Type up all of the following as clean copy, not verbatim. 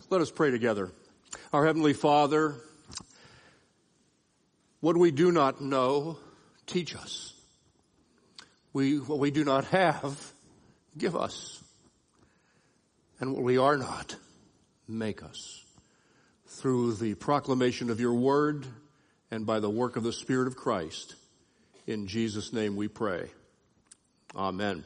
Let us pray together. Our Heavenly Father, what we do not know, teach us. What we do not have, give us. And what we are not, make us. Through the proclamation of your word and by the work of the Spirit of Christ. In Jesus' name we pray. Amen.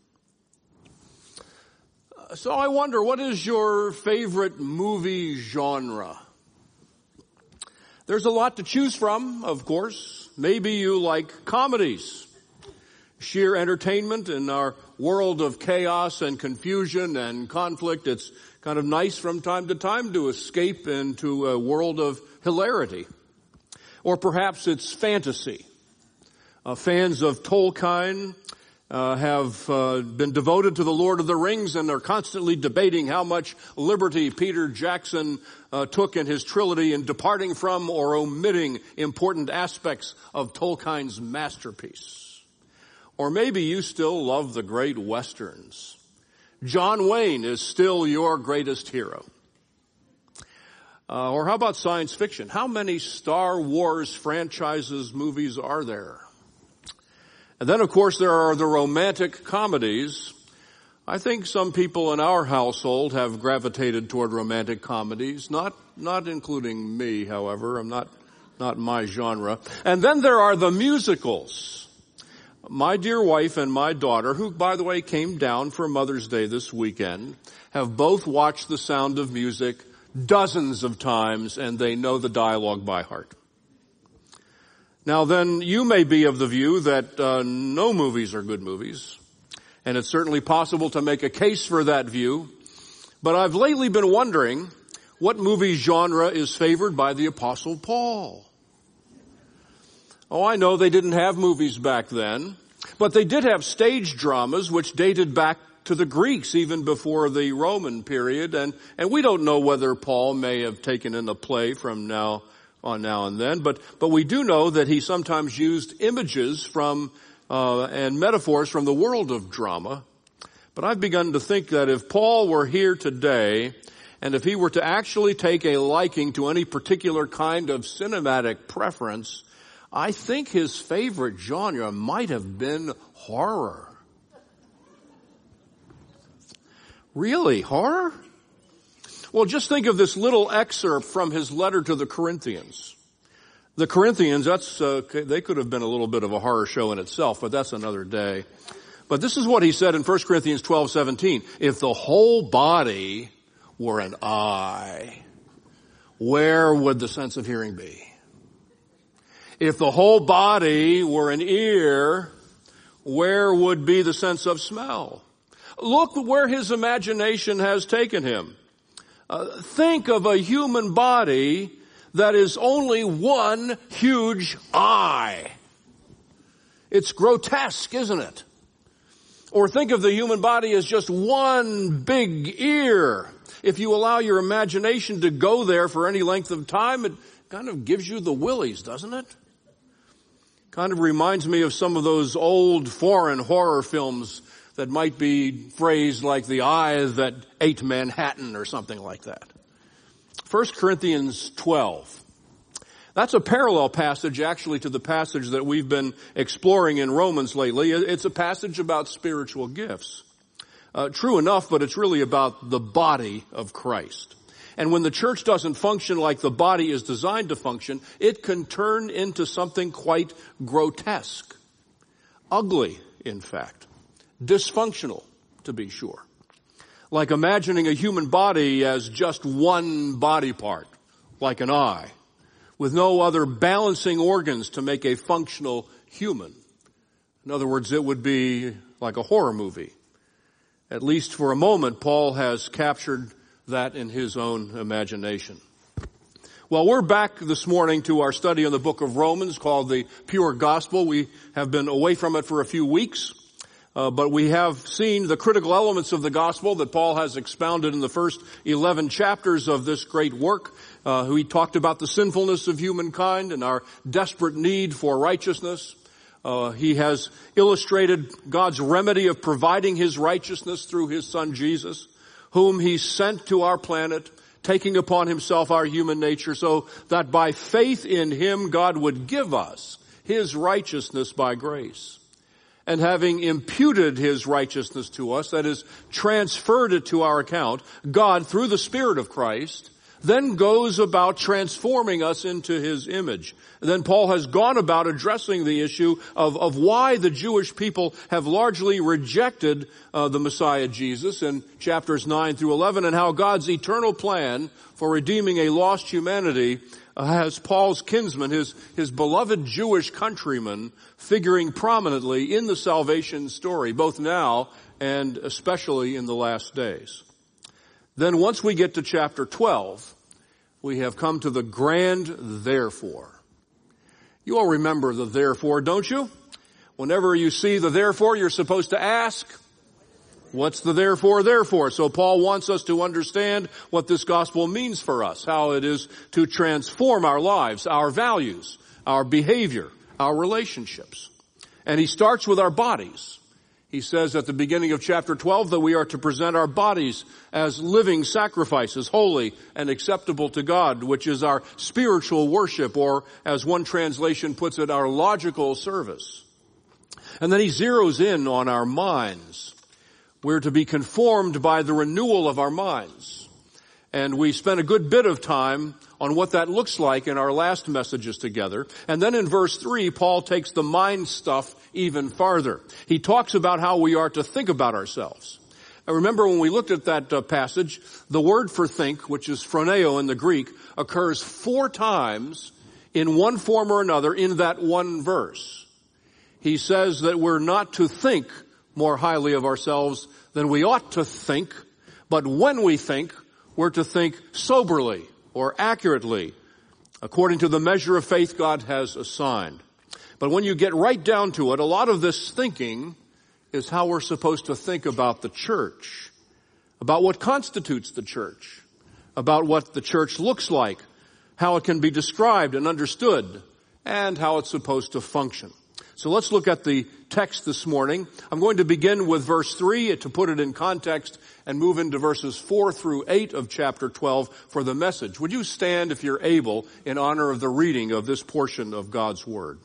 So I wonder, what is your favorite movie genre? There's a lot to choose from, of course. Maybe you like comedies. Sheer entertainment in our world of chaos and confusion and conflict. It's kind of nice from time to time to escape into a world of hilarity. Or perhaps it's fantasy. Fans of Tolkien have been devoted to the Lord of the Rings and are constantly debating how much liberty Peter Jackson took in his trilogy in departing from or omitting important aspects of Tolkien's masterpiece. Or maybe you still love the great westerns. John Wayne is still your greatest hero. Or how about science fiction? How many Star Wars franchises movies are there? And then, of course, there are the romantic comedies. I think some people in our household have gravitated toward romantic comedies, not including me, however. I'm not my genre. And then there are the musicals. My dear wife and my daughter, who, by the way, came down for Mother's Day this weekend, have both watched The Sound of Music dozens of times, and they know the dialogue by heart. Now then, you may be of the view that no movies are good movies, and it's certainly possible to make a case for that view, but I've lately been wondering what movie genre is favored by the Apostle Paul. Oh, I know they didn't have movies back then, but they did have stage dramas which dated back to the Greeks even before the Roman period, and we don't know whether Paul may have taken in a play from now and then, but we do know that he sometimes used images from and metaphors from the world of drama. But I've begun to think that if Paul were here today, and if he were to actually take a liking to any particular kind of cinematic preference, I think his favorite genre might have been horror. Really? Horror? Well, just think of this little excerpt from his letter to the Corinthians. The Corinthians, they could have been a little bit of a horror show in itself, but that's another day. But this is what he said in 1 Corinthians 12:17. If the whole body were an eye, where would the sense of hearing be? If the whole body were an ear, where would be the sense of smell? Look where his imagination has taken him. Think of a human body that is only one huge eye. It's grotesque, isn't it? Or think of the human body as just one big ear. If you allow your imagination to go there for any length of time, it kind of gives you the willies, doesn't it? Kind of reminds me of some of those old foreign horror films that might be phrased like the eye that ate Manhattan or something like that. 1 Corinthians 12. That's a parallel passage actually to the passage that we've been exploring in Romans lately. It's a passage about spiritual gifts. True enough, but it's really about the body of Christ. And when the church doesn't function like the body is designed to function, it can turn into something quite grotesque. Ugly, in fact. Dysfunctional, to be sure. Like imagining a human body as just one body part, like an eye, with no other balancing organs to make a functional human. In other words, it would be like a horror movie. At least for a moment, Paul has captured that in his own imagination. Well, we're back this morning to our study on the book of Romans called the Pure Gospel. We have been away from it for a few weeks. But we have seen the critical elements of the gospel that Paul has expounded in the first 11 chapters of this great work. He talked about the sinfulness of humankind and our desperate need for righteousness. He has illustrated God's remedy of providing his righteousness through his son Jesus, whom he sent to our planet taking upon himself our human nature, so that by faith in him God would give us his righteousness by grace. And having imputed his righteousness to us, that is, transferred it to our account, God, through the Spirit of Christ, then goes about transforming us into his image. And then Paul has gone about addressing the issue of why the Jewish people have largely rejected the Messiah Jesus in chapters 9 through 11, and how God's eternal plan for redeeming a lost humanity has Paul's kinsman, his beloved Jewish countrymen, figuring prominently in the salvation story, both now and especially in the last days. Then once we get to chapter 12, we have come to the grand therefore. You all remember the therefore, don't you? Whenever you see the therefore, you're supposed to ask, what's the therefore? So Paul wants us to understand what this gospel means for us, how it is to transform our lives, our values, our behavior, our relationships. And he starts with our bodies. He says at the beginning of chapter 12 that we are to present our bodies as living sacrifices, holy and acceptable to God, which is our spiritual worship, or as one translation puts it, our logical service. And then he zeroes in on our minds. We're to be conformed by the renewal of our minds. And we spent a good bit of time on what that looks like in our last messages together. And then in verse 3, Paul takes the mind stuff even farther. He talks about how we are to think about ourselves. I remember when we looked at that passage, the word for think, which is phroneo in the Greek, occurs 4 times in one form or another in that one verse. He says that we're not to think more highly of ourselves than we ought to think, but when we think, we're to think soberly or accurately, according to the measure of faith God has assigned. But when you get right down to it, a lot of this thinking is how we're supposed to think about the church, about what constitutes the church, about what the church looks like, how it can be described and understood, and how it's supposed to function. So let's look at the text this morning. I'm going to begin with verse 3 to put it in context and move into verses 4 through 8 of chapter 12 for the message. Would you stand, if you're able, in honor of the reading of this portion of God's Word?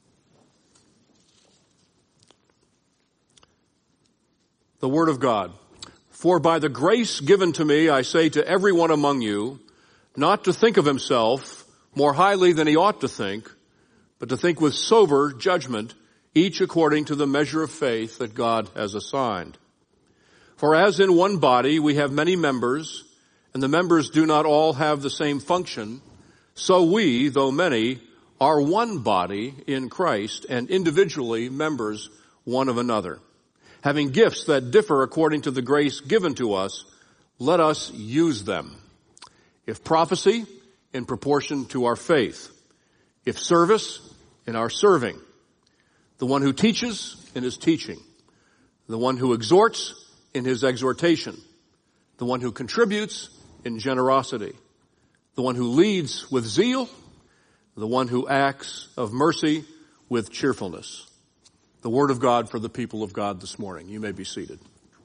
The Word of God. For by the grace given to me, I say to everyone among you, not to think of himself more highly than he ought to think, but to think with sober judgment, each according to the measure of faith that God has assigned. For as in one body we have many members, and the members do not all have the same function, so we, though many, are one body in Christ, and individually members one of another. Having gifts that differ according to the grace given to us, let us use them. If prophecy, in proportion to our faith. If service, in our serving. The one who teaches, in his teaching. The one who exhorts, in his exhortation. The one who contributes, in generosity. The one who leads with zeal. The one who acts of mercy with cheerfulness. The word of God for the people of God this morning. You may be seated.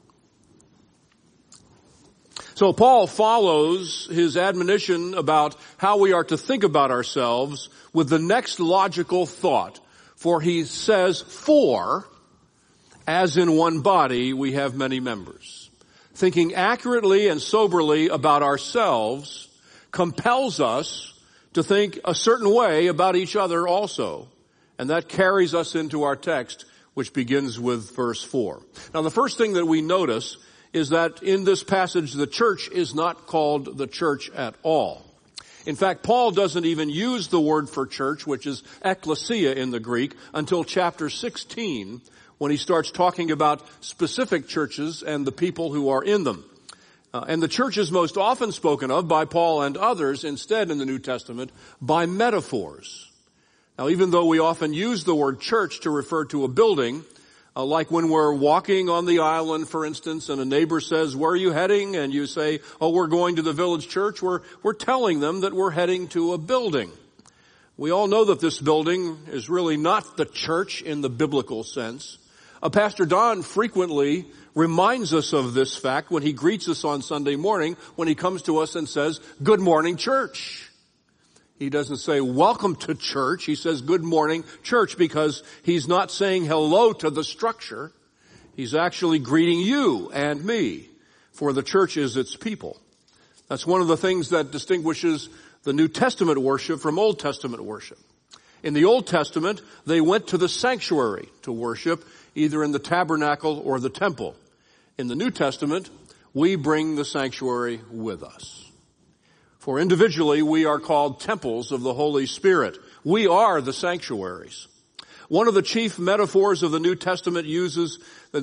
So Paul follows his admonition about how we are to think about ourselves with the next logical thought. For he says, for, as in one body, we have many members. Thinking accurately and soberly about ourselves compels us to think a certain way about each other also. And that carries us into our text, which begins with verse 4. Now, the first thing that we notice is that in this passage, the church is not called the church at all. In fact, Paul doesn't even use the word for church, which is ekklesia in the Greek, until chapter 16, when he starts talking about specific churches and the people who are in them. And the church is most often spoken of by Paul and others instead in the New Testament by metaphors. Now, even though we often use the word church to refer to a building, like when we're walking on the island, for instance, and a neighbor says, where are you heading? And you say, oh, we're going to the village church. We're telling them that we're heading to a building. We all know that this building is really not the church in the biblical sense. Pastor Don frequently reminds us of this fact when he greets us on Sunday morning, when he comes to us and says, "Good morning, church." He doesn't say, "Welcome to church." He says, "Good morning, church," because he's not saying hello to the structure. He's actually greeting you and me, for the church is its people. That's one of the things that distinguishes the New Testament worship from Old Testament worship. In the Old Testament, they went to the sanctuary to worship, either in the tabernacle or the temple. In the New Testament, we bring the sanctuary with us. For individually, we are called temples of the Holy Spirit. We are the sanctuaries. One of the chief metaphors of the New Testament uses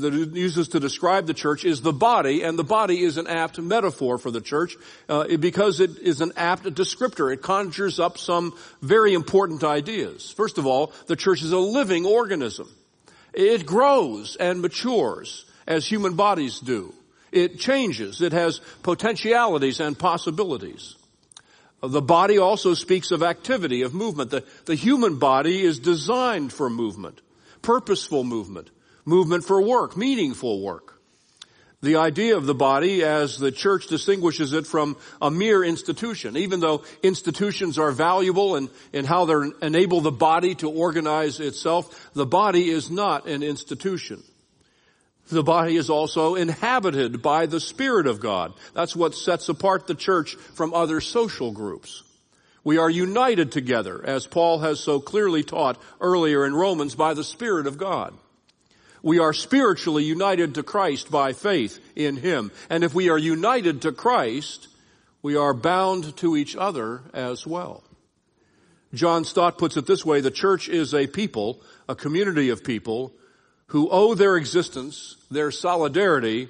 to describe the church is the body, and the body is an apt metaphor for the church because it is an apt descriptor. It conjures up some very important ideas. First of all, the church is a living organism. It grows and matures as human bodies do. It changes. It has potentialities and possibilities. The body also speaks of activity, of movement. The human body is designed for movement, purposeful movement, movement for work, meaningful work. The idea of the body, as the church distinguishes it from a mere institution, even though institutions are valuable in how they enable the body to organize itself, the body is not an institution. The body is also inhabited by the Spirit of God. That's what sets apart the church from other social groups. We are united together, as Paul has so clearly taught earlier in Romans, by the Spirit of God. We are spiritually united to Christ by faith in Him. And if we are united to Christ, we are bound to each other as well. John Stott puts it this way: the church is a people, a community of people, who owe their existence, their solidarity,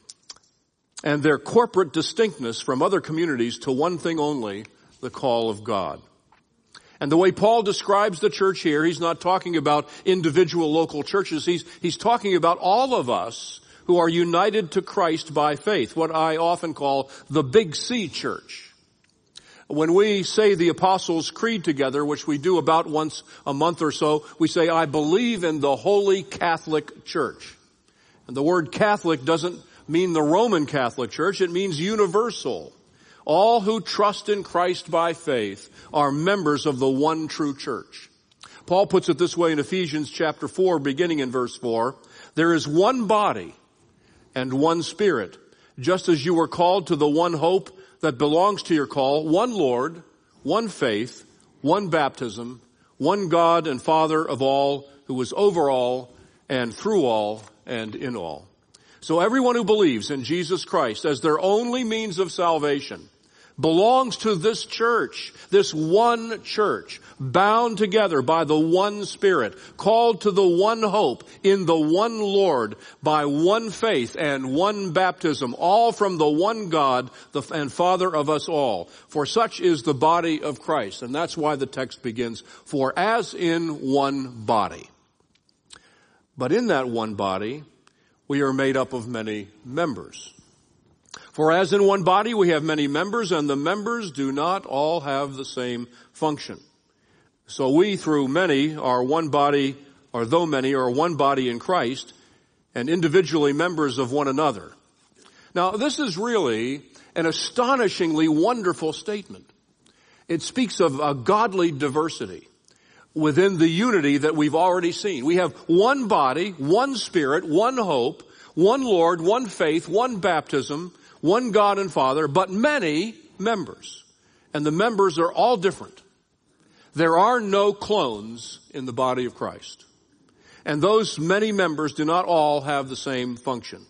and their corporate distinctness from other communities to one thing only, the call of God. And the way Paul describes the church here, he's not talking about individual local churches. He's talking about all of us who are united to Christ by faith, what I often call the Big C church. When we say the Apostles' Creed together, which we do about once a month or so, we say, "I believe in the Holy Catholic Church." And the word Catholic doesn't mean the Roman Catholic Church, it means universal. All who trust in Christ by faith are members of the one true church. Paul puts it this way in Ephesians chapter 4, beginning in verse 4, "There is one body and one Spirit, just as you were called to the one hope that belongs to your call, one Lord, one faith, one baptism, one God and Father of all, who is over all and through all and in all." So everyone who believes in Jesus Christ as their only means of salvation belongs to this church, this one church, bound together by the one Spirit, called to the one hope in the one Lord, by one faith and one baptism, all from the one God and Father of us all. For such is the body of Christ. And that's why the text begins, "For as in one body." But in that one body, we are made up of many members. For as in one body we have many members, and the members do not all have the same function. So we, through many, are one body, or though many, are one body in Christ, and individually members of one another. Now, this is really an astonishingly wonderful statement. It speaks of a godly diversity within the unity that we've already seen. We have one body, one Spirit, one hope, one Lord, one faith, one baptism, one God and Father, but many members. And the members are all different. There are no clones in the body of Christ. And those many members do not all have the same function.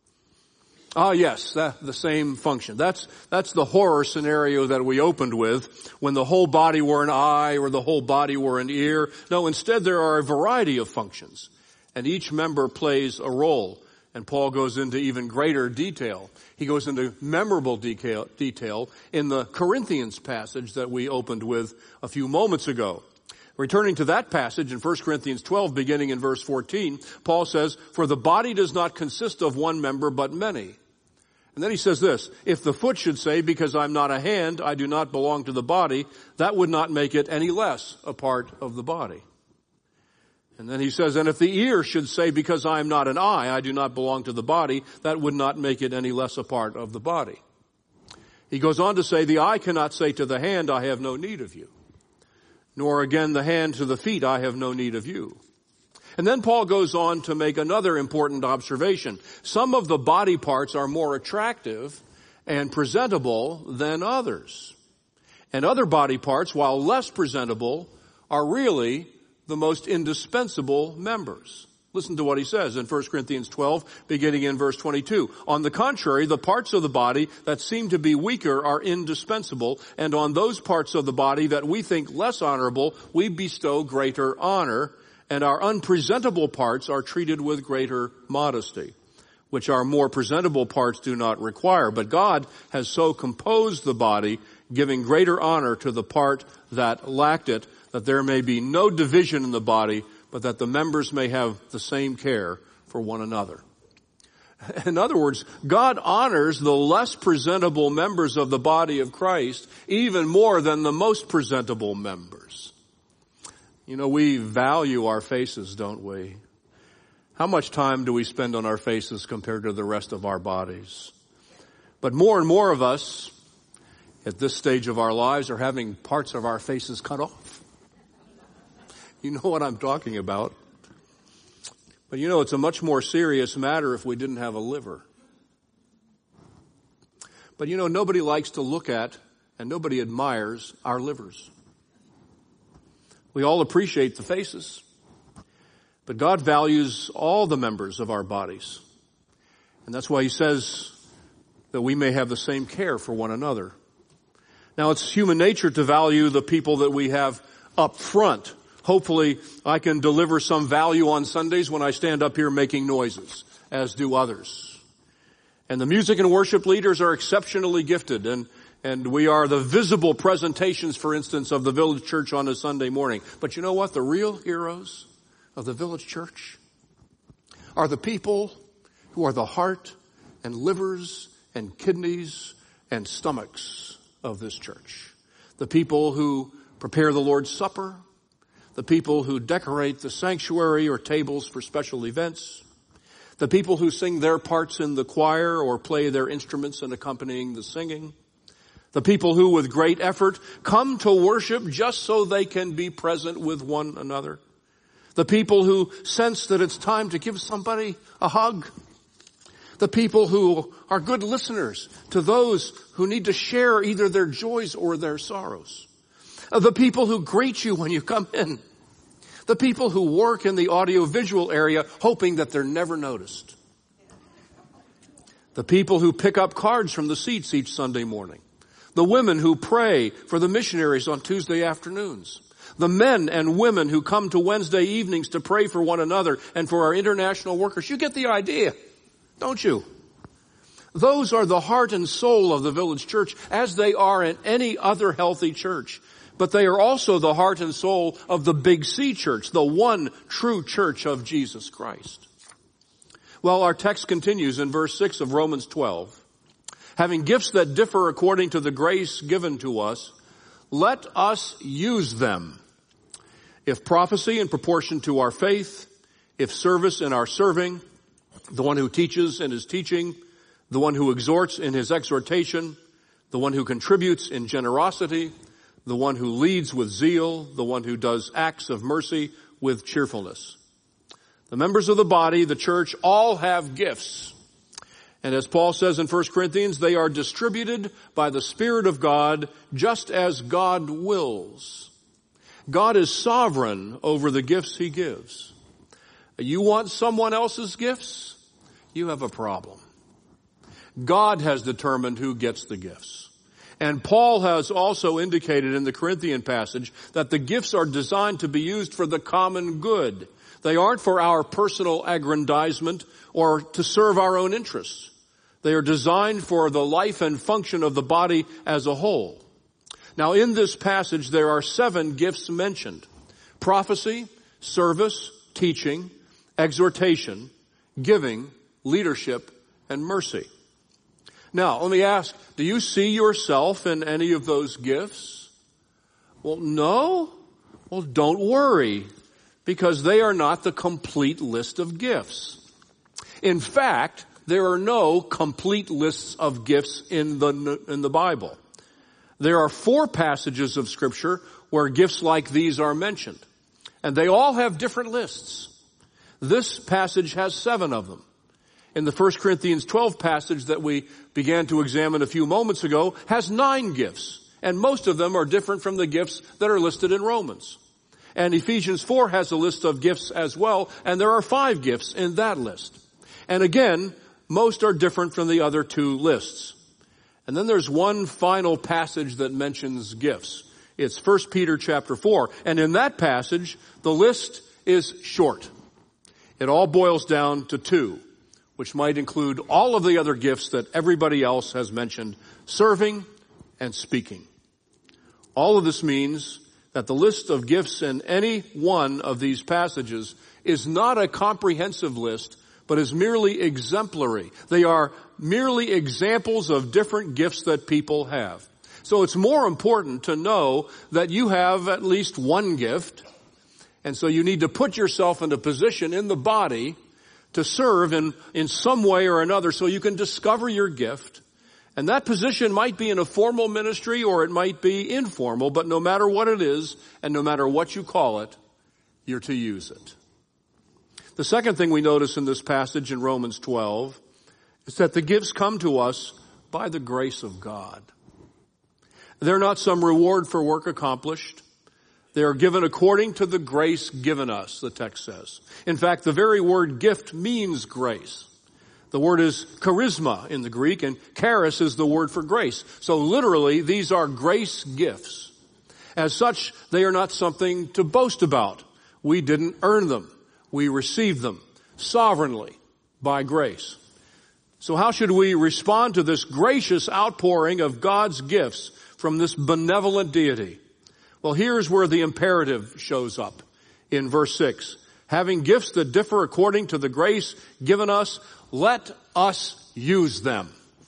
Yes, the same function. That's the horror scenario that we opened with, when the whole body were an eye or the whole body were an ear. No, instead there are a variety of functions, and each member plays a role. And Paul goes into even greater detail. He goes into memorable detail in the Corinthians passage that we opened with a few moments ago. Returning to that passage in 1 Corinthians 12, beginning in verse 14, Paul says, "For the body does not consist of one member, but many." And then he says this, "If the foot should say, because I'm not a hand, I do not belong to the body, that would not make it any less a part of the body." And then he says, and if the ear should say, because I am not an eye, I do not belong to the body, that would not make it any less a part of the body. He goes on to say, the eye cannot say to the hand, I have no need of you. Nor again the hand to the feet, I have no need of you. And then Paul goes on to make another important observation. Some of the body parts are more attractive and presentable than others. And other body parts, while less presentable, are really the most indispensable members. Listen to what he says in 1 Corinthians 12, beginning in verse 22. On the contrary, the parts of the body that seem to be weaker are indispensable, and on those parts of the body that we think less honorable, we bestow greater honor, and our unpresentable parts are treated with greater modesty, which our more presentable parts do not require. But God has so composed the body, giving greater honor to the part that lacked it, that there may be no division in the body, but that the members may have the same care for one another. In other words, God honors the less presentable members of the body of Christ even more than the most presentable members. You know, we value our faces, don't we? How much time do we spend on our faces compared to the rest of our bodies? But more and more of us at this stage of our lives are having parts of our faces cut off. You know what I'm talking about. But you know, it's a much more serious matter if we didn't have a liver. But you know, nobody likes to look at and nobody admires our livers. We all appreciate the faces, but God values all the members of our bodies. And that's why he says that we may have the same care for one another. Now, it's human nature to value the people that we have up front. Hopefully, I can deliver some value on Sundays when I stand up here making noises, as do others. And the music and worship leaders are exceptionally gifted, and we are the visible presentations, for instance, of the village church on a Sunday morning. But you know what? The real heroes of the village church are the people who are the heart and livers and kidneys and stomachs of this church. The people who prepare the Lord's Supper, the people who decorate the sanctuary or tables for special events, the people who sing their parts in the choir or play their instruments in accompanying the singing, the people who with great effort come to worship just so they can be present with one another, the people who sense that it's time to give somebody a hug, the people who are good listeners to those who need to share either their joys or their sorrows, the people who greet you when you come in, the people who work in the audiovisual area hoping that they're never noticed, the people who pick up cards from the seats each Sunday morning, the women who pray for the missionaries on Tuesday afternoons, the men and women who come to Wednesday evenings to pray for one another and for our international workers. You get the idea, don't you? Those are the heart and soul of the village church, as they are in any other healthy church. But they are also the heart and soul of the Big C church, the one true church of Jesus Christ. Well, our text continues in verse 6 of Romans 12. Having gifts that differ according to the grace given to us, let us use them. If prophecy in proportion to our faith, if service in our serving, the one who teaches in his teaching, the one who exhorts in his exhortation, the one who contributes in generosity, the one who leads with zeal, the one who does acts of mercy with cheerfulness. The members of the body, the church, all have gifts. And as Paul says in 1 Corinthians, they are distributed by the Spirit of God just as God wills. God is sovereign over the gifts he gives. You want someone else's gifts? You have a problem. God has determined who gets the gifts. And Paul has also indicated in the Corinthian passage that the gifts are designed to be used for the common good. They aren't for our personal aggrandizement or to serve our own interests. They are designed for the life and function of the body as a whole. Now, in this passage, there are 7 gifts mentioned: prophecy, service, teaching, exhortation, giving, leadership, and mercy. Now, let me ask, do you see yourself in any of those gifts? Well, no? Well, don't worry. because they are not the complete list of gifts. In fact, there are no complete lists of gifts in the Bible. There are 4 passages of Scripture where gifts like these are mentioned, and they all have different lists. This passage has 7 of them. In the 1 Corinthians 12 passage that we began to examine a few moments ago has 9 gifts, and most of them are different from the gifts that are listed in Romans. And Ephesians 4 has a list of gifts as well, and there are 5 gifts in that list. And again, most are different from the other 2 lists. And then there's one final passage that mentions gifts. It's 1 Peter chapter 4. And in that passage, the list is short. It all boils down to 2, which might include all of the other gifts that everybody else has mentioned, serving and speaking. All of this means that the list of gifts in any one of these passages is not a comprehensive list, but is merely exemplary. They are merely examples of different gifts that people have. So it's more important to know that you have at least one gift, and so you need to put yourself in a position in the body to serve in some way or another so you can discover your gift. And that position might be in a formal ministry or it might be informal, but no matter what it is and no matter what you call it, you're to use it. The second thing we notice in this passage in Romans 12 is that the gifts come to us by the grace of God. They're not some reward for work accomplished. They are given according to the grace given us, the text says. In fact, the very word gift means grace. The word is charisma in the Greek, and charis is the word for grace. So literally, these are grace gifts. As such, they are not something to boast about. We didn't earn them. We received them sovereignly by grace. So how should we respond to this gracious outpouring of God's gifts from this benevolent deity? Well, here's where the imperative shows up in verse 6. Having gifts that differ according to the grace given us, let us use them.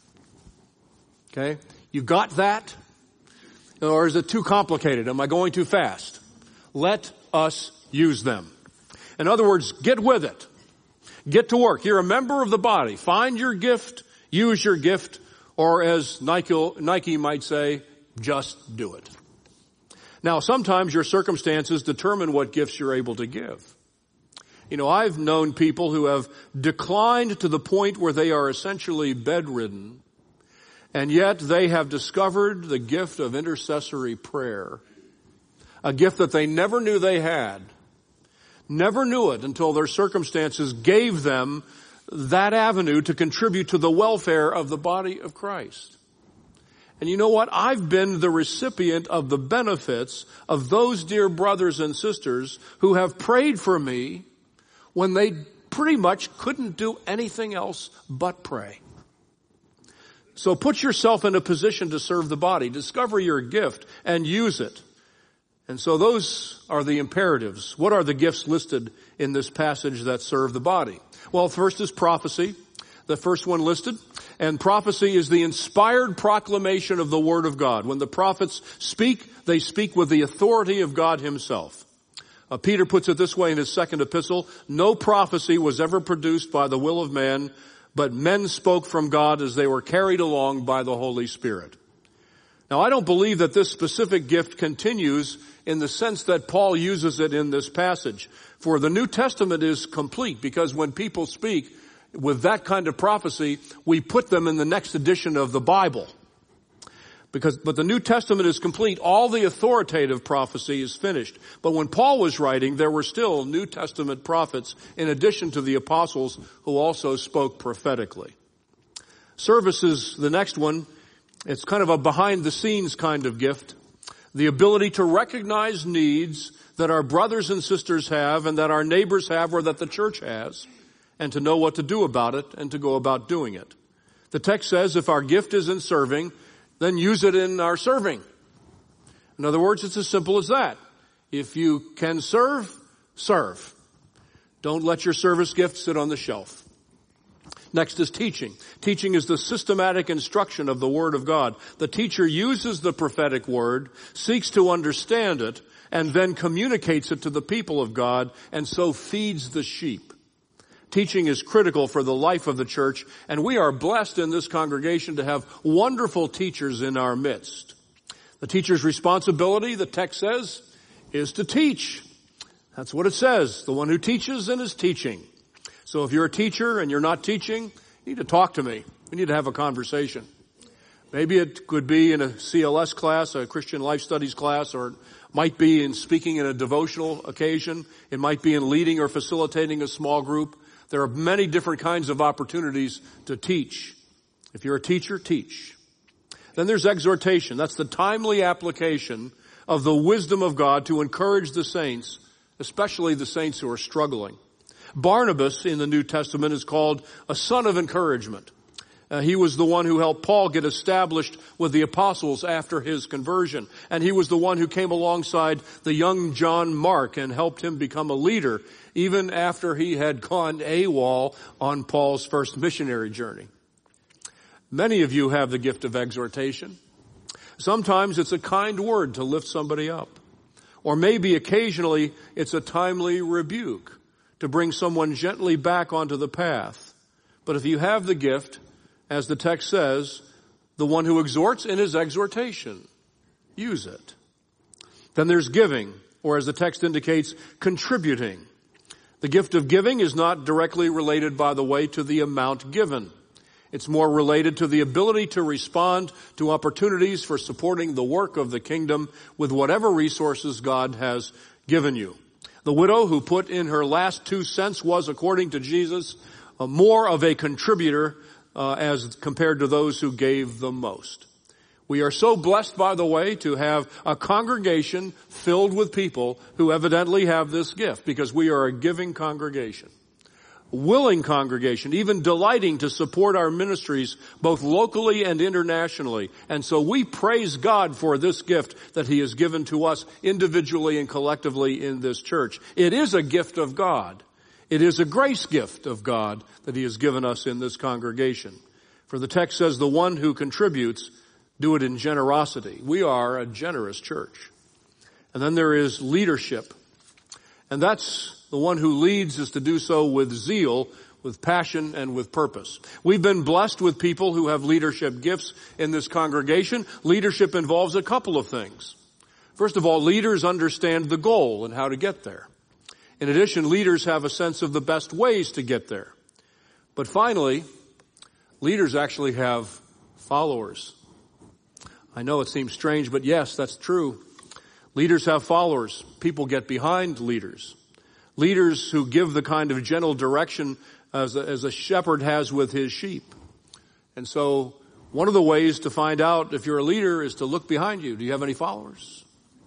Okay? You got that? Or is it too complicated? Am I going too fast? Let us use them. In other words, get with it. Get to work. You're a member of the body. Find your gift, use your gift, or as Nike might say, just do it. Now, sometimes your circumstances determine what gifts you're able to give. You know, I've known people who have declined to the point where they are essentially bedridden, and yet they have discovered the gift of intercessory prayer, a gift that they never knew they had. Never knew it until their circumstances gave them that avenue to contribute to the welfare of the body of Christ. And you know what? I've been the recipient of the benefits of those dear brothers and sisters who have prayed for me when they pretty much couldn't do anything else but pray. So put yourself in a position to serve the body. Discover your gift and use it. And so those are the imperatives. What are the gifts listed in this passage that serve the body? Well, first is prophecy, the first one listed. And prophecy is the inspired proclamation of the Word of God. When the prophets speak, they speak with the authority of God Himself. Peter puts it this way in his second epistle, no prophecy was ever produced by the will of man, but men spoke from God as they were carried along by the Holy Spirit. Now, I don't believe that this specific gift continues in the sense that Paul uses it in this passage. For the New Testament is complete, because when people speak with that kind of prophecy, we put them in the next edition of the Bible. But the New Testament is complete. All the authoritative prophecy is finished. But when Paul was writing, there were still New Testament prophets in addition to the apostles who also spoke prophetically. Service is the next one. It's kind of a behind-the-scenes kind of gift. The ability to recognize needs that our brothers and sisters have and that our neighbors have or that the church has, and to know what to do about it and to go about doing it. The text says if our gift is in serving, then use it in our serving. In other words, it's as simple as that. If you can serve, serve. Don't let your service gift sit on the shelf. Next is teaching. Teaching is the systematic instruction of the Word of God. The teacher uses the prophetic word, seeks to understand it, and then communicates it to the people of God, and so feeds the sheep. Teaching is critical for the life of the church, and we are blessed in this congregation to have wonderful teachers in our midst. The teacher's responsibility, the text says, is to teach. That's what it says. The one who teaches and is teaching. So if you're a teacher and you're not teaching, you need to talk to me. We need to have a conversation. Maybe it could be in a CLS class, a Christian Life Studies class, or it might be in speaking in a devotional occasion. It might be in leading or facilitating a small group. There are many different kinds of opportunities to teach. If you're a teacher, teach. Then there's exhortation. That's the timely application of the wisdom of God to encourage the saints, especially the saints who are struggling. Barnabas in the New Testament is called a son of encouragement. He was the one who helped Paul get established with the apostles after his conversion. And he was the one who came alongside the young John Mark and helped him become a leader even after he had gone AWOL on Paul's first missionary journey. Many of you have the gift of exhortation. Sometimes it's a kind word to lift somebody up. Or maybe occasionally it's a timely rebuke to bring someone gently back onto the path. But if you have the gift, as the text says, the one who exhorts in his exhortation, use it. Then there's giving, or as the text indicates, contributing. The gift of giving is not directly related, by the way, to the amount given. It's more related to the ability to respond to opportunities for supporting the work of the kingdom with whatever resources God has given you. The widow who put in her last 2 cents was, according to Jesus, more of a contributor as compared to those who gave the most. We are so blessed, by the way, to have a congregation filled with people who evidently have this gift, because we are a giving congregation, willing congregation, even delighting to support our ministries both locally and internationally. And so we praise God for this gift that He has given to us individually and collectively in this church. It is a gift of God. It is a grace gift of God that He has given us in this congregation. For the text says, the one who contributes, do it in generosity. We are a generous church. And then there is leadership. And that's the one who leads is to do so with zeal, with passion, and with purpose. We've been blessed with people who have leadership gifts in this congregation. Leadership involves a couple of things. First of all, leaders understand the goal and how to get there. In addition, leaders have a sense of the best ways to get there. But finally, leaders actually have followers. I know it seems strange, but yes, that's true. Leaders have followers. People get behind leaders. Leaders who give the kind of gentle direction as a shepherd has with his sheep. And so one of the ways to find out if you're a leader is to look behind you. Do you have any followers?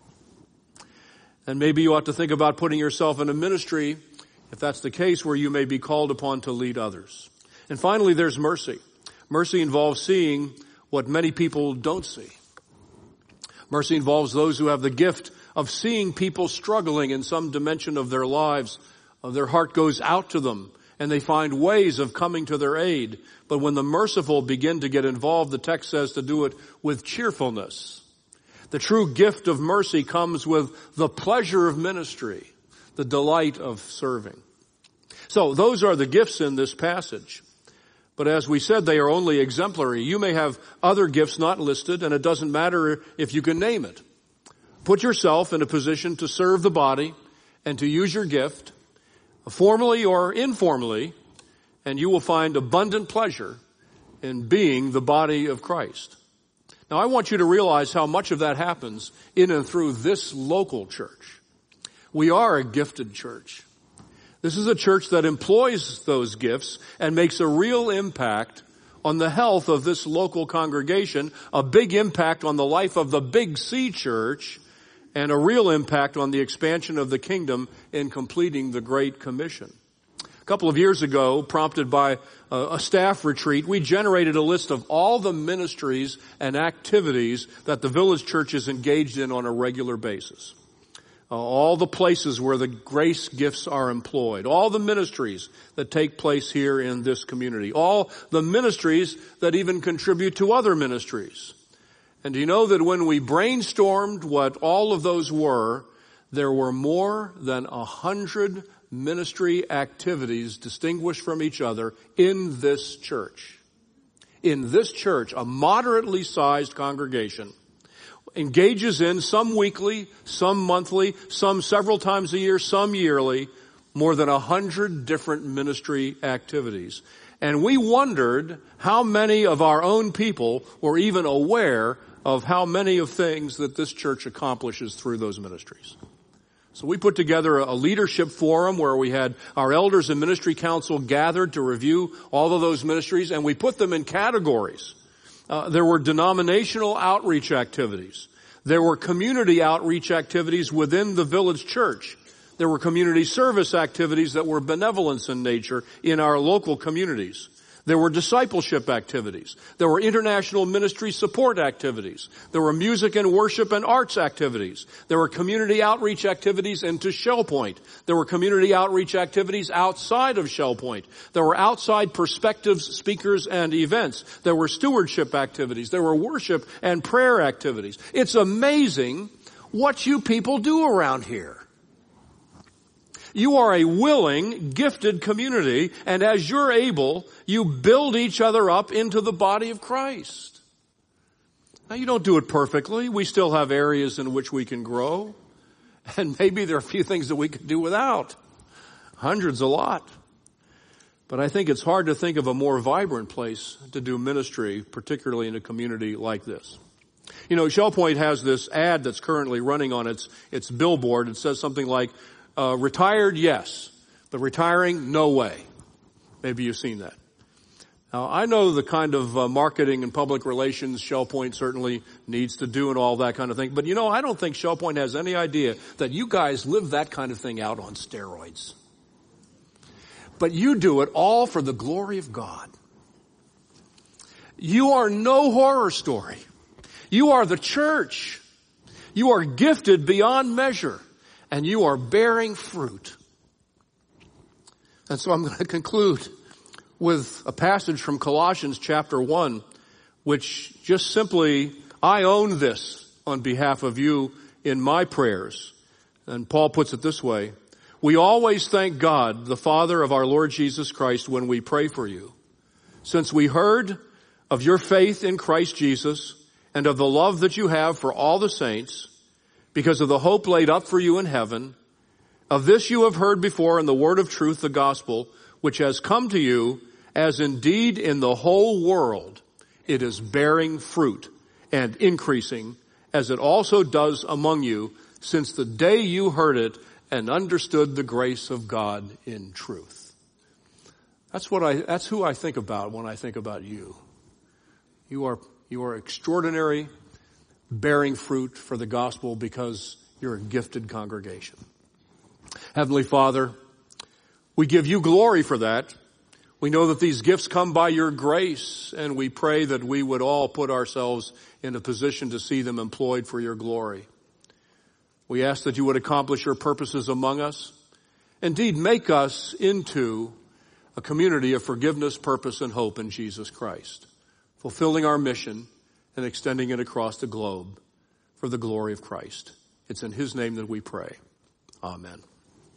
And maybe you ought to think about putting yourself in a ministry, if that's the case, where you may be called upon to lead others. And finally, there's mercy. Mercy involves seeing what many people don't see. Mercy involves those who have the gift of seeing people struggling in some dimension of their lives. Their heart goes out to them, and they find ways of coming to their aid. But when the merciful begin to get involved, the text says to do it with cheerfulness. The true gift of mercy comes with the pleasure of ministry, the delight of serving. So those are the gifts in this passage. But as we said, they are only exemplary. You may have other gifts not listed, and it doesn't matter if you can name it. Put yourself in a position to serve the body and to use your gift, formally or informally, and you will find abundant pleasure in being the body of Christ. Now, I want you to realize how much of that happens in and through this local church. We are a gifted church. This is a church that employs those gifts and makes a real impact on the health of this local congregation, a big impact on the life of the Big C Church, and a real impact on the expansion of the kingdom in completing the Great Commission. A couple of years ago, prompted by a staff retreat, we generated a list of all the ministries and activities that the village church is engaged in on a regular basis. All the places where the grace gifts are employed, all the ministries that take place here in this community, all the ministries that even contribute to other ministries. And do you know that when we brainstormed what all of those were, there were more than 100 ministry activities distinguished from each other in this church. In this church, a moderately sized congregation engages in, some weekly, some monthly, some several times a year, some yearly, more than 100 different ministry activities. And we wondered how many of our own people were even aware of how many of things that this church accomplishes through those ministries. So we put together a leadership forum where we had our elders and ministry council gathered to review all of those ministries, and we put them in categories. There were denominational outreach activities. There were community outreach activities within the village church. There were community service activities that were benevolence in nature in our local communities. There were discipleship activities. There were international ministry support activities. There were music and worship and arts activities. There were community outreach activities into Shell Point. There were community outreach activities outside of Shell Point. There were outside perspectives, speakers, and events. There were stewardship activities. There were worship and prayer activities. It's amazing what you people do around here. You are a willing, gifted community, and as you're able, you build each other up into the body of Christ. Now, you don't do it perfectly. We still have areas in which we can grow, and maybe there are a few things that we could do without. Hundreds, a lot. But I think it's hard to think of a more vibrant place to do ministry, particularly in a community like this. You know, Shell Point has this ad that's currently running on its billboard. It says something like, retired, yes, but retiring, no way. Maybe you've seen that. Now, I know the kind of marketing and public relations Shell Point certainly needs to do and all that kind of thing, but you know, I don't think Shell Point has any idea that you guys live that kind of thing out on steroids. But you do it all for the glory of God. You are no horror story. You are the church. You are gifted beyond measure. And you are bearing fruit. And so I'm going to conclude with a passage from Colossians chapter 1, which just simply, I own this on behalf of you in my prayers. And Paul puts it this way: we always thank God, the Father of our Lord Jesus Christ, when we pray for you, since we heard of your faith in Christ Jesus and of the love that you have for all the saints, because of the hope laid up for you in heaven. Of this you have heard before in the word of truth, the gospel, which has come to you, as indeed in the whole world it is bearing fruit and increasing, as it also does among you, since the day you heard it and understood the grace of God in truth. That's who I think about when I think about you. You are extraordinary, bearing fruit for the gospel because you're a gifted congregation. Heavenly Father, we give you glory for that. We know that these gifts come by your grace, and we pray that we would all put ourselves in a position to see them employed for your glory. We ask that you would accomplish your purposes among us. Indeed, make us into a community of forgiveness, purpose, and hope in Jesus Christ, fulfilling our mission and extending it across the globe for the glory of Christ. It's in his name that we pray. Amen.